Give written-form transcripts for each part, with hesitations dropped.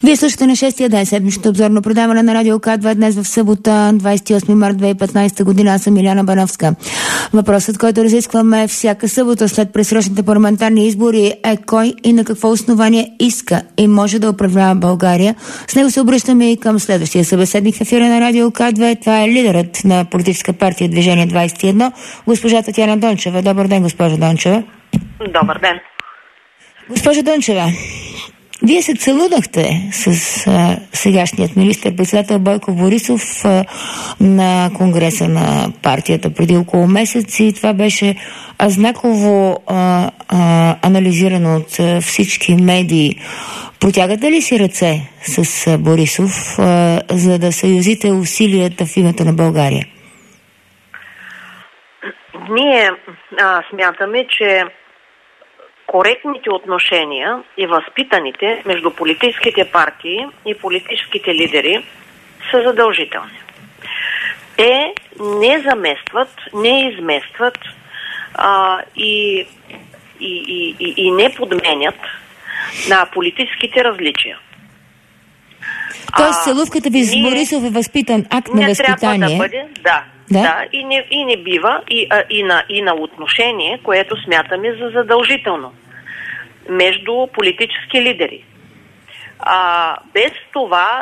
Вие слушате на 6-я ден седмичното обзорно предаване на Радио К2 днес в събота, 28 март 2015 година. Аз съм Иляна Бановска. Въпросът, който разискваме всяка събота след предсрочните парламентарни избори е кой и на какво основание иска и може да управлява България. С него се обръщаме и към следващия събеседник в ефира на Радио К2. Това е лидерът на политическа партия Движение 21, госпожа Татяна Дончева. Добър ден, госпожа Дончева. Добър ден. Госпожа Дончева, вие се целудахте с сегашният министър-председател Бойко Борисов на конгреса на партията преди около месец и това беше знаково анализирано от всички медии. Протягате ли си ръце с Борисов, за да съюзите усилията в името на България? Ние смятаме, че коректните отношения и възпитаните между политическите партии и политическите лидери са задължителни. Те не заместват, не изместват и не подменят на политическите различия. Тоест целувката ви с Борисов е възпитан акт на възпитание? Не трябва да бъде, да, и не бива и на отношение, което смятаме за задължително между политически лидери. Без това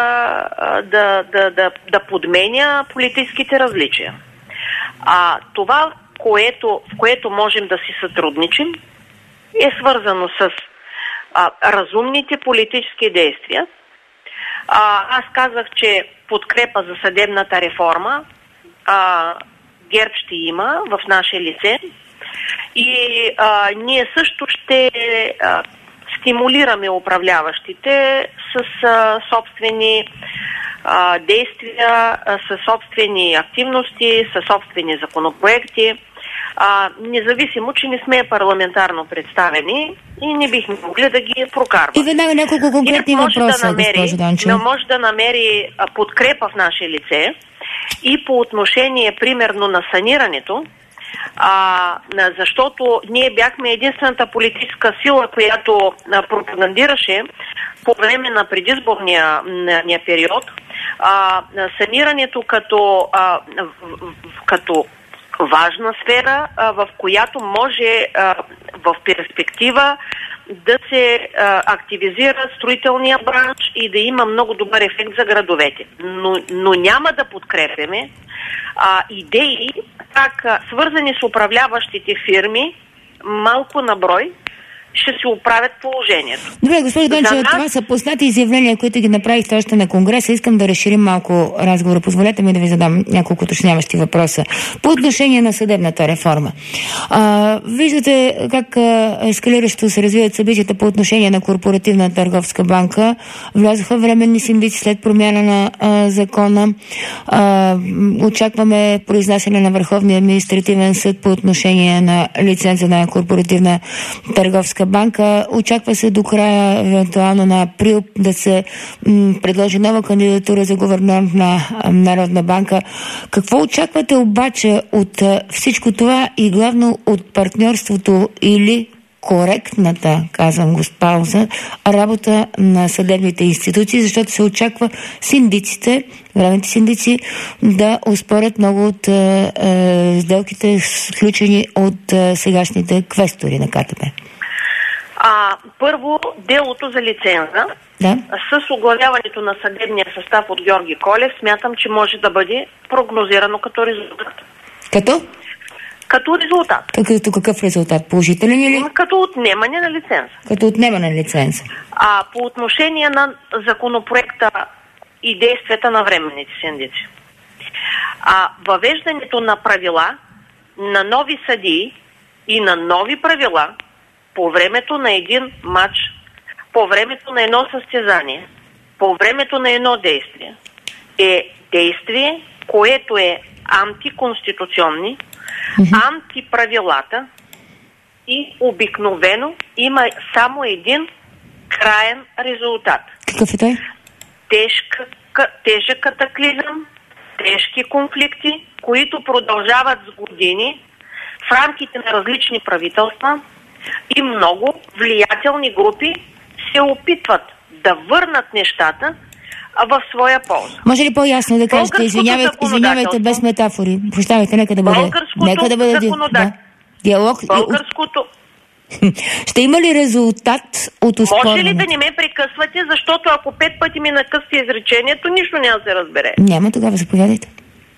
да подменя политическите различия. Това, в което можем да си сътрудничим, е свързано с разумните политически действия. Аз казах, че подкрепа за съдебната реформа ГЕРБ ще има в наше лице и ние също ще стимулираме управляващите с собствени действия, с собствени активности, с собствени законопроекти, независимо, че не сме парламентарно представени и не бихме могли да ги прокарваме. И веднага няколко конкретни въпроса, госпожо Дончева. Може да намери подкрепа в наше лице и по отношение, примерно, на санирането, защото ние бяхме единствената политическа сила, която пропагандираше по време на предизборния период санирането като важна сфера, в която може в перспектива да се активизира строителния бранш и да има много добър ефект за градовете. Но няма да подкрепяме идеи, как свързани с управляващите фирми, малко на брой, ще се оправят положението. Добре, госпожо Дончева, това са познати изявления, които ги направихте още на Конгреса. Искам да разширим малко разговора. Позволете ми да ви задам няколко уточняващи въпроса. По отношение на съдебната реформа. Виждате как ескалиращо се развиват събитията по отношение на Корпоративна търговска банка. Влязоха временни синдици след промяна на закона. Очакваме произнасяне на Върховния административен съд по отношение на лиценза на Корпоративна търговска банка. Очаква се до края, евентуално на април, да се предложи нова кандидатура за гувернер на Народна банка. Какво очаквате обаче от всичко това и главно от партньорството или коректната, казвам го с пауза, работа на съдебните институции, защото се очаква синдиците, временните синдици, да оспорят много от сделките, сключени от сегашните квестори на КТБ. Първо, делото за лиценза. Да. С оглавяването на съдебния състав от Георги Колев, смятам, че може да бъде прогнозирано като резултат. Като резултат. Като какъв резултат? Положителен или? Като отнемане на лиценза. Като отнемане на лиценза. По отношение на законопроекта и действията на временните синдици. Въвеждането на правила, на нови съдии и на нови правила по времето на един матч, по времето на едно състезание, по времето на едно действие, е действие, което е антиконституционни, антиправилата и обикновено има само един краен резултат. Какъв е той? Тежък катаклизъм, тежки конфликти, които продължават с години в рамките на различни правителства и много влиятелни групи се опитват да върнат нещата в своя полза. Може ли по-ясно да кажете? Извинявайте без метафори. Прощавайте, нека да бъде. Диалог. Българското. Ще има ли резултат от оспорването? Може ли да не ме прекъсвате, защото ако 5 пъти ми накъсте изречението, нищо няма да се разбере. Няма, тогава заповядайте.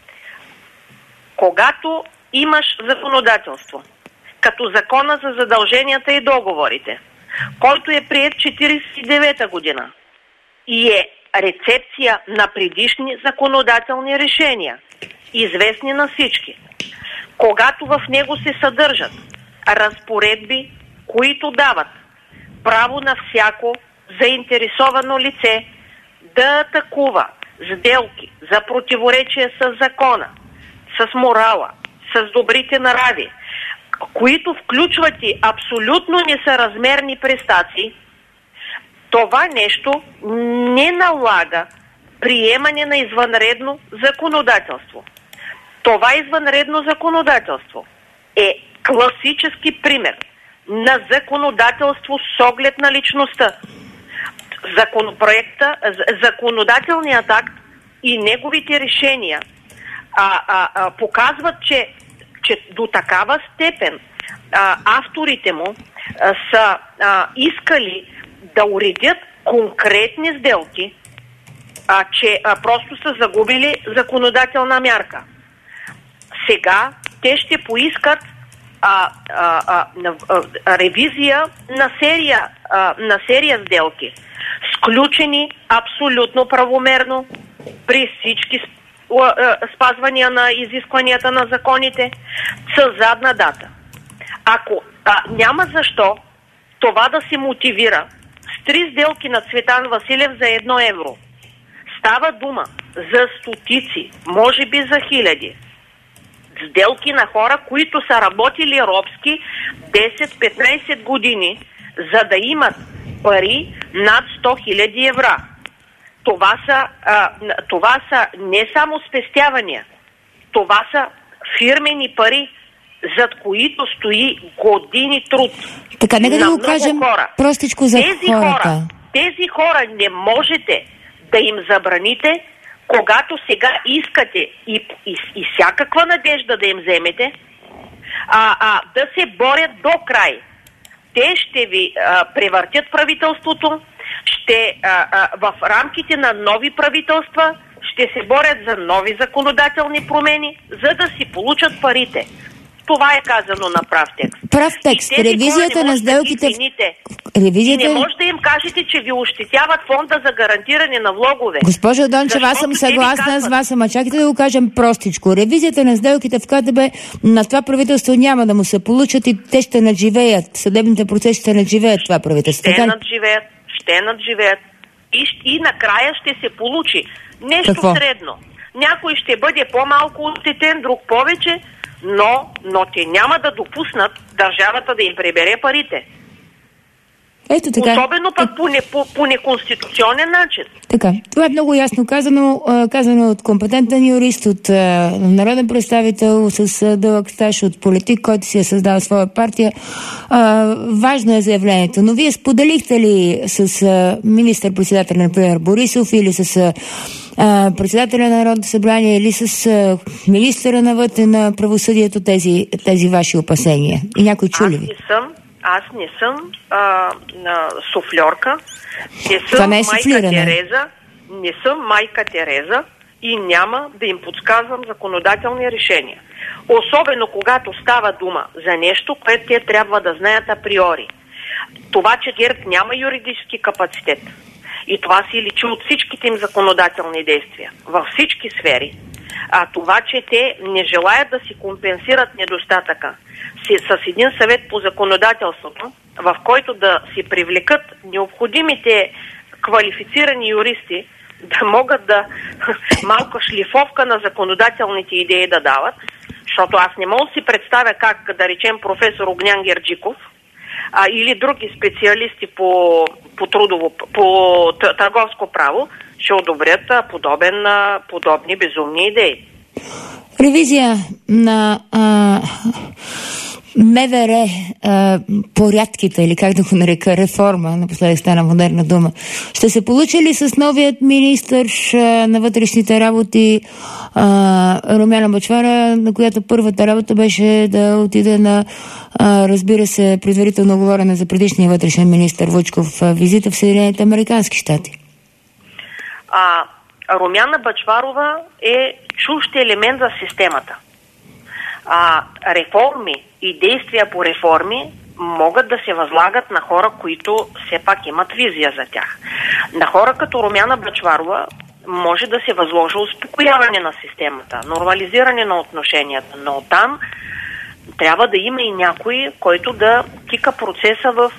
Когато имаш законодателство, като Закона за задълженията и договорите, който е приет 1949 година и е рецепция на предишни законодателни решения, известни на всички, когато в него се съдържат разпоредби, които дават право на всяко заинтересовано лице да атакува сделки за противоречие с закона, с морала, с добрите нрави, които включват и абсолютно несъразмерни престации, това нещо не налага приемане на извънредно законодателство. Това извънредно законодателство е класически пример на законодателство с оглед на личността. Законодателният акт и неговите решения показват, че до такава степен авторите му са искали да уредят конкретни сделки, че просто са загубили законодателна мярка. Сега те ще поискат ревизия на серия сделки, сключени абсолютно правомерно при всички спазвания на изискванията на законите с задна дата. Ако няма защо това да се мотивира с 3 сделки на Цветан Василев за 1 евро. Става дума за стотици, може би за хиляди. Сделки на хора, които са работили робски 10-15 години, за да имат пари над 100 000 евро. Това са не само спестявания, това са фирмени пари, зад които стои години труд. Така, нека да го кажем простичко за хората. Тези хора не можете да им забраните, когато сега искате и всякаква надежда да им вземете, да се борят до край. Те ще ви превъртят правителството, в рамките на нови правителства ще се борят за нови законодателни промени, за да си получат парите. Това е казано на прав текст. Прав текст. Ревизията на сделките... И не може да им кажете, че ви ощетяват фонда за гарантиране на влогове. Госпожо Дончева, аз съм съгласна с вас, ама чакайте да го кажем простичко. Ревизията на сделките в КТБ на това правителство няма да му се получат и те ще надживеят. Съдебните процеси ще надживеят това правителство. Ще надживеят. И накрая ще се получи нещо средно. Някой ще бъде по-малко ощетен, друг повече, но те няма да допуснат държавата да им прибере парите. Ето така. Особено пък по неконституционен начин. Така. Това е много ясно казано от компетентен юрист, от народен представител с дълъг стаж, от политик, който си е създал своя партия. Важно е заявлението. Но вие споделихте ли с министър-председателя, например, Борисов, или с председателя на Народното събрание, или с министъра на правосъдието тези ваши опасения? И някой чули ви? Аз не съм суфльорка, не съм майка Тереза и няма да им подсказвам законодателни решения. Особено когато става дума за нещо, което те трябва да знаят априори. Това, че ГЕРБ няма юридически капацитет и това си личи от всичките им законодателни действия във всички сфери, това, че те не желаят да си компенсират недостатъка с един съвет по законодателството, в който да си привлекат необходимите квалифицирани юристи, да могат да малка шлифовка на законодателните идеи да дават, защото аз не мога да си представя как, да речем, професор Огнян Герджиков или други специалисти по търговско право ще одобрят подобни безумни идеи. Ревизия на МВР, порядките, или как да го нарека, реформа, напоследък стана модерна дума, ще се получи ли с новият министър на вътрешните работи Румяна Бъчварова, на която първата работа беше да отиде на, разбира се, предварително оговорена за предишния вътрешен министър Вучков визита в Съединените американски щати? Румяна Бъчварова е чужд елемент за системата. Реформи и действия по реформи могат да се възлагат на хора, които все пак имат визия за тях. На хора като Румяна Бъчварова може да се възложи успокояване на системата, нормализиране на отношенията, но там трябва да има и някой, който да тика процеса в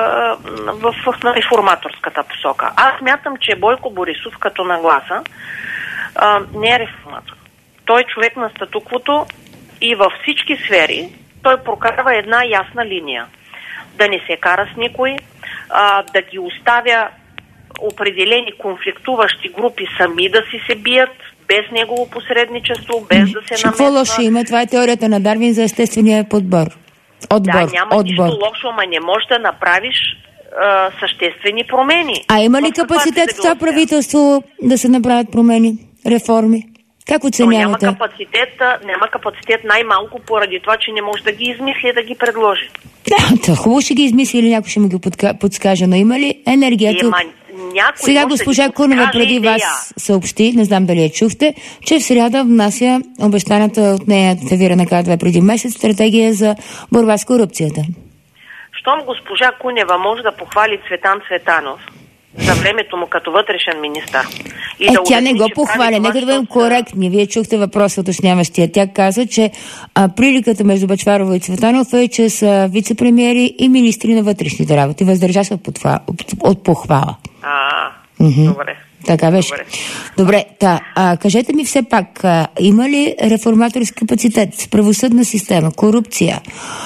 реформаторската посока. Аз смятам, че Бойко Борисов като нагласа не е реформатор. Той е човек на статуквото и във всички сфери той прокарва една ясна линия. Да не се кара с никой, да ги оставя определени конфликтуващи групи сами да си се бият, без негово посредничество, без да се намесва. Какво лошо има? Това е теорията на Дарвин за естествения подбор. Няма нищо лошо, ама не можеш да направиш съществени промени. А има ли капацитет в това правителство да се направят промени, реформи? Как оценявате? Няма капацитет най-малко поради това, че не може да ги измисли, да ги предложи. Да, хубаво ще ги измисли или някой ще ми го подскаже, но има ли енергията? Сега госпожа Кунева преди вас съобщи, не знам дали я чухте, че в сряда внася обещаната от нея Февира Кадва преди месец стратегия за борба с корупцията. Щом госпожа Кунева може да похвали Цветан Цветанов за времето му като вътрешен министър. Тя не го похваля, нека да бъдем коректни. Вие чухте въпроса уточняващия. Тя каза, че приликата между Бъчварова и Цветанов е, че са вице-премиери и министри на вътрешните работи. Въздържа се от похвала. Добре. Така беше. Добре, кажете ми все пак, има ли реформаторски капацитет, правосъдна система, корупция,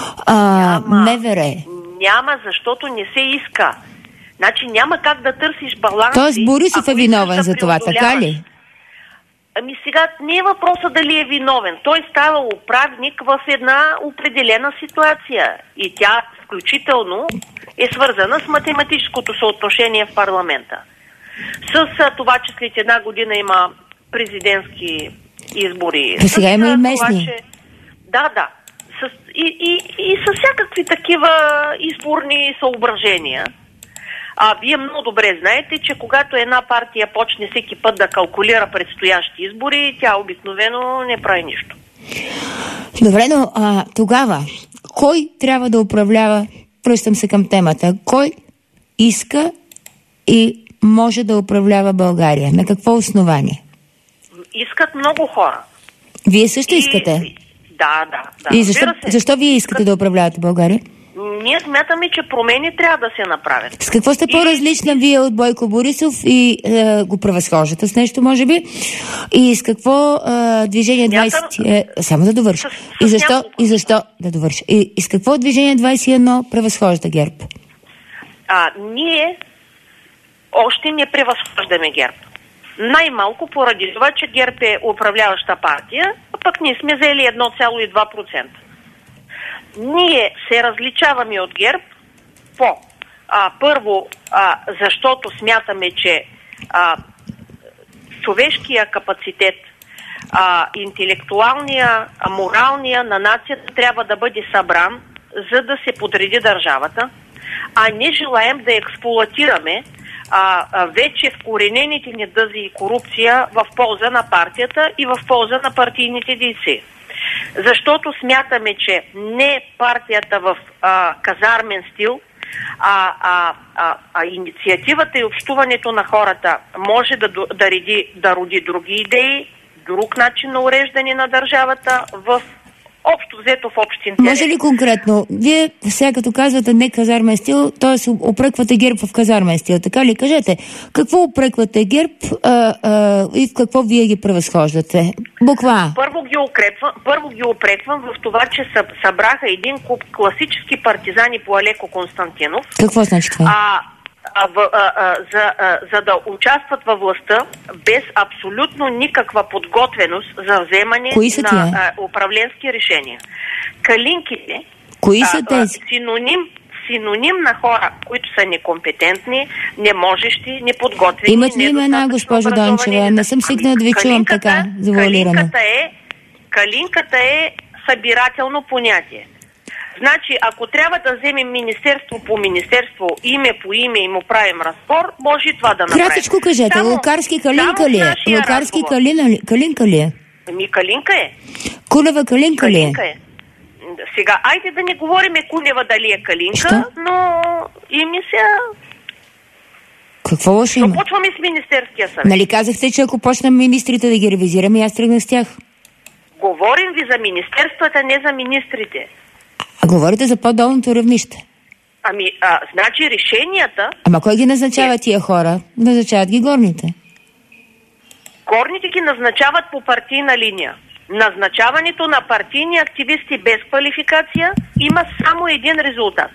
МВР? Няма, защото не се иска. Значи няма как да търсиш баланси. Тоест Борисов е виновен за това, така ли? Сега не е въпроса дали е виновен. Той става управник в една определена ситуация. И тя включително е свързана с математическото съотношение в парламента. С това, че след една година има президентски избори. Сега има и местни. Да. И с всякакви такива изборни съображения. Вие много добре знаете, че когато една партия почне всеки път да калкулира предстоящи избори, тя обикновено не прави нищо. Добре, но тогава, кой трябва да управлява, връщам се към темата, кой иска и може да управлява България? На какво основание? Искат много хора. Вие също искате? Да. И защо вие искате да управлявате България? Ние смятаме, че промени трябва да се направят. С какво сте по-различна вие от Бойко Борисов и го превъзхождате с нещо, може би? И с какво Движение 20... Само да довърша. И защо да довърша? И с какво Движение 21 превъзхожда ГЕРБ? Ние още не превъзхождаме ГЕРБ. Най-малко поради това, че ГЕРБ е управляваща партия, а пък ние сме взели 1,2%. Ние се различаваме от ГЕРБ първо, защото смятаме, че човешкия капацитет, интелектуалния, моралния на нацията трябва да бъде събран, за да се подреди държавата, а не желаем да експлоатираме вече вкоренените недъзи и корупция в полза на партията и в полза на партийните дейци. Защото смятаме, че не партията в казармен стил, инициативата и общуването на хората може да роди други идеи, друг начин на уреждане на държавата в общо взето в общ интерес. Може ли конкретно? Вие сега като казвате не казармен стил, т.е. упреквате ГЕРБ в казармен стил, така ли? Кажете, какво упреквате ГЕРБ и в какво вие ги превъзхождате? Буква. Първо ги упреквам в това, че събраха един куп класически партизани по Алеко Константинов. Какво значи това? За да участват във властта без абсолютно никаква подготвеност за вземане на управленски решения. Калинките, Кои са тези? Синоним на хора, които са некомпетентни, неможещи, неподготвени. Имат ли имена, госпожо Дончева? Не съм свикнала да ви чувам така завуалирано. Калинката е събирателно понятие. Значи, ако трябва да вземем министерство по министерство, име по име и му правим разпор, може и това да направим. Кратичко кажете, Лукарски Калинка ли е? Лукарски Калинка ли е? Калинка е. Кулева Калинка ли е? Сега, айде да не говориме Кулева дали е Калинка, що? но и мисля... Какво лошо има? Почваме с Министерския съвет. Нали казахте, че ако почнем министрите да ги ревизираме, аз тръгнах с тях. Говорим ви за министерствата, не за министрите. А говорите за по-долното равнище. Значи решенията... Ама кой ги назначава тия хора? Назначават ги горните. Горните ги назначават по партийна линия. Назначаването на партийни активисти без квалификация има само един резултат.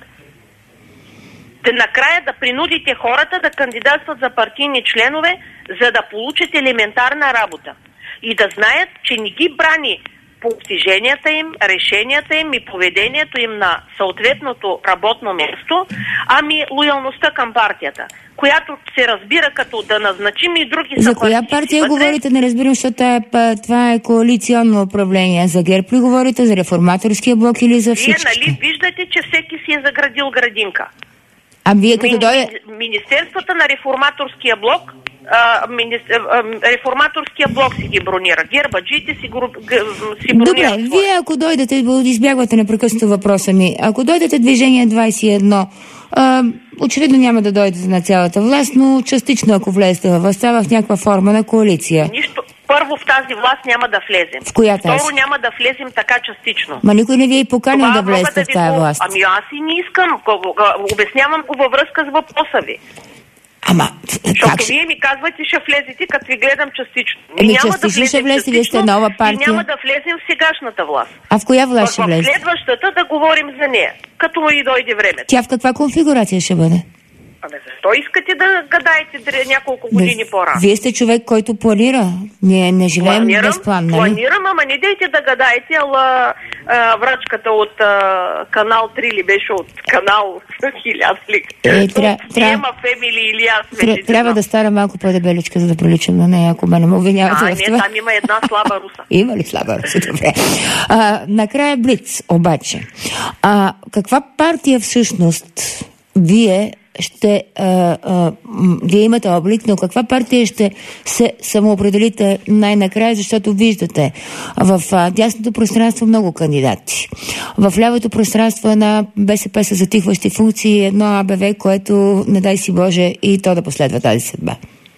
Накрая да принудите хората да кандидатстват за партийни членове, за да получат елементарна работа. И да знаят, че не ги брани постиженията им, решенията им и поведението им на съответното работно място, ами лоялността към партията, която се разбира като да назначим и други... За коя партия говорите? Не разбирам, защото това е коалиционно управление. За ГЕРБ ли говорите? За Реформаторския блок или за всички? Вие нали виждате, че всеки си е заградил градинка? А вие като дойде... Министерствата на Реформаторския блок Реформаторския блок си ги бронира. Гербаджиите си бронират. Добре, вие ако дойдете, избягвате непрекъснато въпроса ми, ако дойдете Движение 21, очевидно няма да дойдете на цялата власт, но частично ако влезете във властта в някаква форма на коалиция. Нищо. Първо в тази власт няма да влезем. В коя тази? Второ няма да влезем така частично. Ма никой не ви е поканил да влезете в тази власт. Ами аз и не искам. Обяснявам го във връзка с въпроса ви. Ама, защото вие ми казвате, ще влезете, като ви гледам частично. Частично ще влезете, вие сте нова партия. И няма да влезем в сегашната власт. А в коя власт ще влезете? В следващата да говорим за нея, като му и дойде времето. Тя в каква конфигурация ще бъде? Защо искате да гадаете няколко години по-рано? Вие сте човек, който планира. Ние не живеем без план, нали? Планирам, ама не дейте да гадаете, ала врачката от канал 3 ли беше от канал 1000 ли? Трябва да стара малко по-дебеличка, за да приличам на нея, ако ме не ме обвинявате в това. Не, там има една слаба руса. Има ли слаба руса? Добре. Накрая Блиц, обаче. Каква партия всъщност вие имате облик, но каква партия ще се самоопределите най-накрая, защото виждате в дясното пространство много кандидати. В лявото пространство една БСП с затихващи функции, едно АБВ, което не дай си Боже и то да последва тази съдба.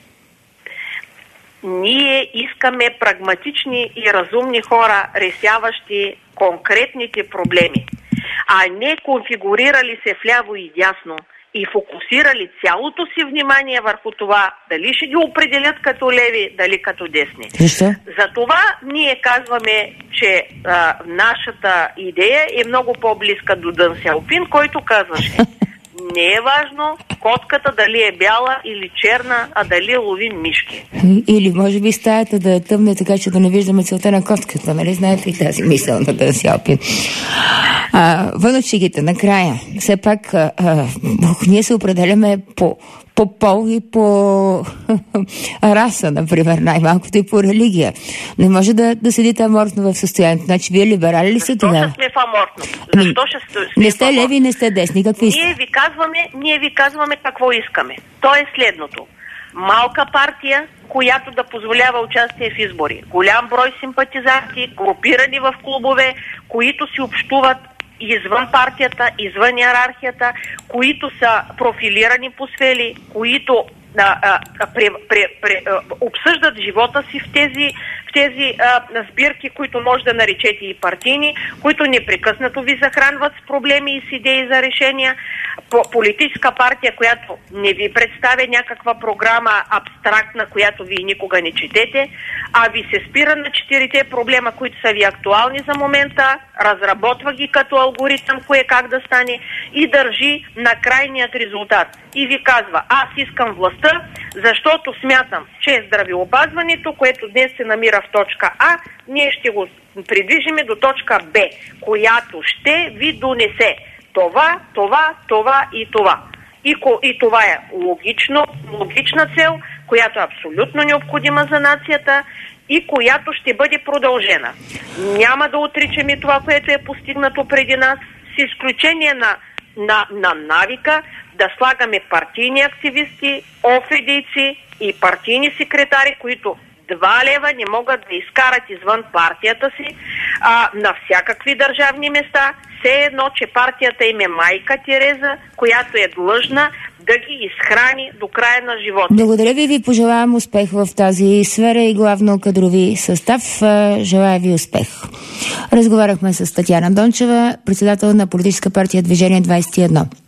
Ние искаме прагматични и разумни хора, решаващи конкретните проблеми, а не конфигурирали се вляво и дясно и фокусирали цялото си внимание върху това, дали ще ги определят като леви, дали като десни. Защо? Затова ние казваме, че нашата идея е много по-близка до Дън Сяопин, който казваше: не е важно котката дали е бяла или черна, а дали ловим мишки. Или може би стаята да е тъмна, така че да не виждаме целта на котката, нали? Знаете и тази мисъл на Дън Сяопин. Вън от шегите, накрая, все пак ние се определяме по пол и по раса, например, най-малкото и по религия. Не може да седите амортно в състоянието. Значи, вие либерали ли сте тогава? Защо ще сме в амортно? Защо ще сме не сте леви, не сте десни. Какви сте? Ние ви казваме какво искаме. То е следното. Малка партия, която да позволява участие в избори. Голям брой симпатизанти, групирани в клубове, които си общуват извън партията, извън иерархията, които са профилирани по сфери, които обсъждат живота си в тези сбирки, които може да наречете и партийни, които непрекъснато ви захранват с проблеми и с идеи за решения. Политическа партия, която не ви представя някаква програма абстрактна, която вие никога не четете, а ви се спира на 4 проблема, които са ви актуални за момента, разработва ги като алгоритъм, кое как да стане и държи на крайният резултат. И ви казва: аз искам властта, Защото смятам, че здравеопазването, което днес се намира в точка А, ние ще го придвижиме до точка Б, която ще ви донесе това и това. И това е логична цел, която е абсолютно необходима за нацията и която ще бъде продължена. Няма да отричаме това, което е постигнато преди нас, с изключение на навика да слагаме партийни активисти, офедийци и партийни секретари, които 2 лева не могат да изкарат извън партията си на всякакви държавни места, все едно, че партията им е майка Тереза, която е длъжна да ги изхрани до края на живота. Благодаря ви, ви пожелавам успех в тази сфера и главно кадрови състав. Желая ви успех. Разговаряхме с Татяна Дончева, председател на политическа партия Движение 21.